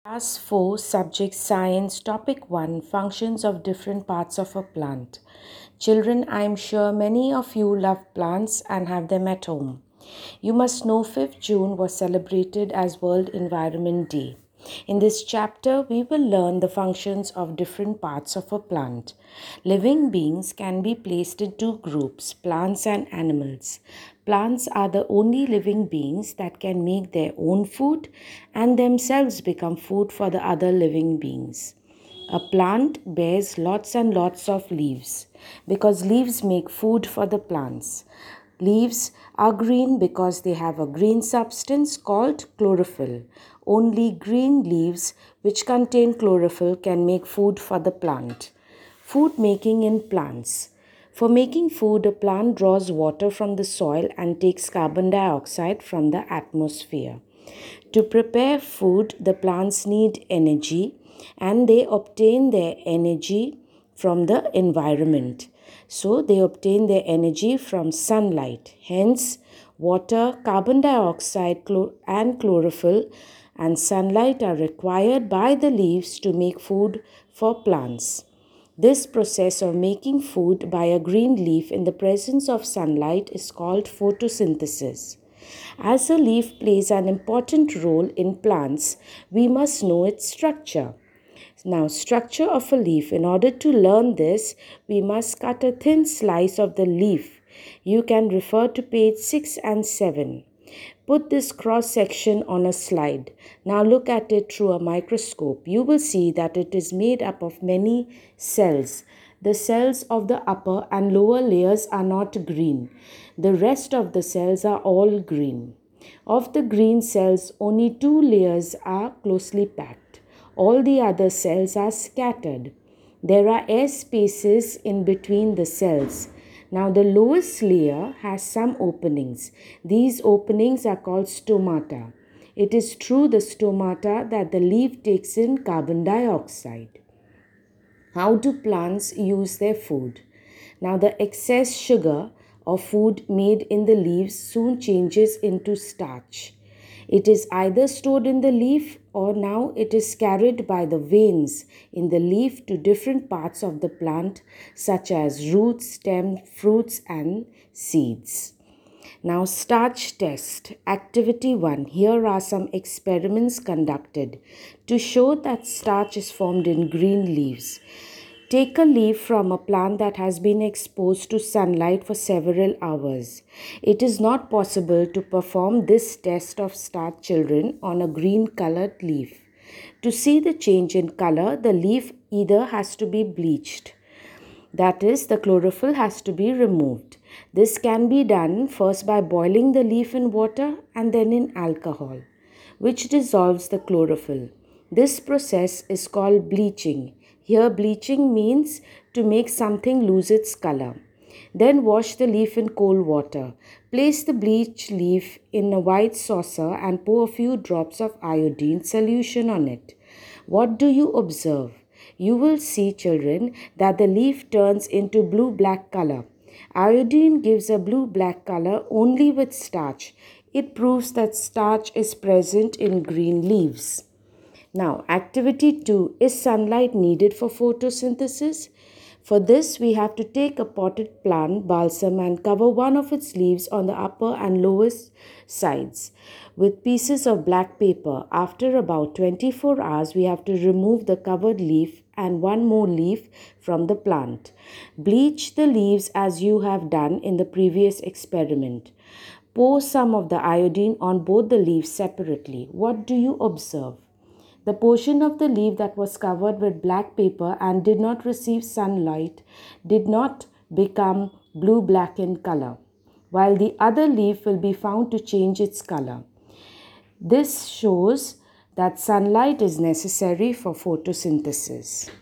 Class 4, Subject Science, Topic 1, Functions of Different Parts of a Plant. Children, I am sure many of you love plants and have them at home. You must know 5th June was celebrated as World Environment Day. In this chapter, we will learn the functions of different parts of a plant. Living beings can be placed in two groups, plants and animals. Plants are the only living beings that can make their own food and themselves become food for the other living beings. A plant bears lots and lots of leaves because leaves make food for the plants. Leaves are green because they have a green substance called chlorophyll. Only green leaves which contain chlorophyll can make food for the plant. Food making in plants. For making food, a plant draws water from the soil and takes carbon dioxide from the atmosphere. To prepare food, the plants need energy and they obtain their energy from the environment. So they obtain their energy from sunlight. Hence, water, carbon dioxide, and chlorophyll and sunlight are required by the leaves to make food for plants. This process of making food by a green leaf in the presence of sunlight is called photosynthesis. As a leaf plays an important role in plants, we must know its structure. Now, structure of a leaf. In order to learn this, we must cut a thin slice of the leaf. You can refer to page 6 and 7. Put this cross section on a slide. Now look at it through a microscope. You will see that it is made up of many cells. The cells of the upper and lower layers are not green. The rest of the cells are all green. Of the green cells, only 2 layers are closely packed. All the other cells are scattered. There are air spaces in between the cells. Now the lowest layer has some openings. These openings are called stomata. It is through the stomata that the leaf takes in carbon dioxide. How do plants use their food? Now the excess sugar of food made in the leaves soon changes into starch. It is either stored in the leaf or now it is carried by the veins in the leaf to different parts of the plant such as roots, stem, fruits and seeds. Now starch test. Activity 1. Here are some experiments conducted to show that starch is formed in green leaves. Take a leaf from a plant that has been exposed to sunlight for several hours. It is not possible to perform this test of starch, children, on a green colored leaf. To see the change in color, the leaf either has to be bleached. That is, the chlorophyll has to be removed. This can be done first by boiling the leaf in water and then in alcohol, which dissolves the chlorophyll. This process is called bleaching. Here, bleaching means to make something lose its color. Then wash the leaf in cold water. Place the bleached leaf in a white saucer and pour a few drops of iodine solution on it. What do you observe? You will see, children, that the leaf turns into blue-black color. Iodine gives a blue-black color only with starch. It proves that starch is present in green leaves. Now, activity 2. Is sunlight needed for photosynthesis? For this, we have to take a potted plant, balsam, and cover one of its leaves on the upper and lowest sides with pieces of black paper. After about 24 hours, we have to remove the covered leaf and one more leaf from the plant. Bleach the leaves as you have done in the previous experiment. Pour some of the iodine on both the leaves separately. What do you observe? The portion of the leaf that was covered with black paper and did not receive sunlight did not become blue-black in color, while the other leaf will be found to change its color. This shows that sunlight is necessary for photosynthesis.